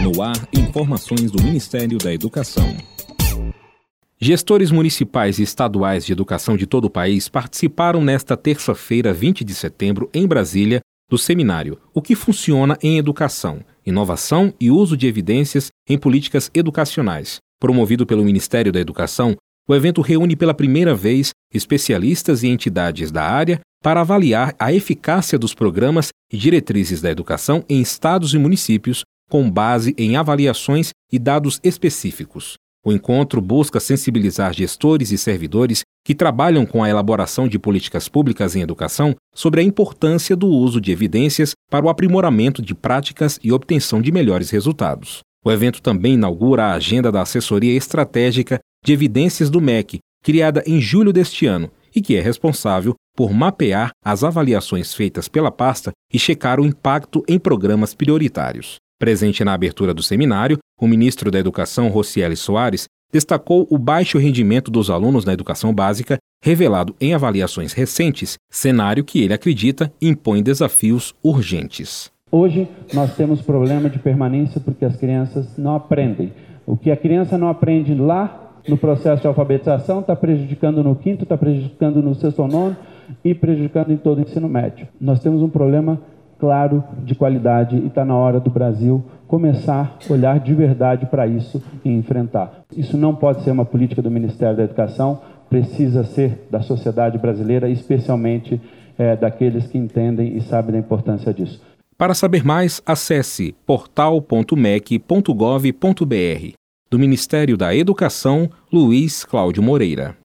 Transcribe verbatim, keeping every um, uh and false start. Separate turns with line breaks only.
No ar, informações do Ministério da Educação. Gestores municipais e estaduais de educação de todo o país participaram nesta terça-feira, vinte de setembro, em Brasília, do seminário O que funciona em educação, inovação e uso de evidências em políticas educacionais. Promovido pelo Ministério da Educação, o evento reúne pela primeira vez especialistas e entidades da área para avaliar a eficácia dos programas e diretrizes da educação em estados e municípios, com base em avaliações e dados específicos. O encontro busca sensibilizar gestores e servidores que trabalham com a elaboração de políticas públicas em educação sobre a importância do uso de evidências para o aprimoramento de práticas e obtenção de melhores resultados. O evento também inaugura a agenda da Assessoria Estratégica de Evidências do M E C, criada em julho deste ano, e que é responsável por mapear as avaliações feitas pela pasta e checar o impacto em programas prioritários. Presente na abertura do seminário, o ministro da Educação, Rocieli Soares, destacou o baixo rendimento dos alunos na educação básica, revelado em avaliações recentes, cenário que ele acredita impõe desafios urgentes.
Hoje nós temos problema de permanência porque as crianças não aprendem. O que a criança não aprende lá no processo de alfabetização está prejudicando no quinto, está prejudicando no sexto ou nono e prejudicando em todo o ensino médio. Nós temos um problema claro de qualidade e está na hora do Brasil começar a olhar de verdade para isso e enfrentar. Isso não pode ser uma política do Ministério da Educação, precisa ser da sociedade brasileira, especialmente é, daqueles que entendem e sabem da importância disso.
Para saber mais, acesse portal ponto mec ponto gov ponto br. Do Ministério da Educação, Luiz Cláudio Moreira.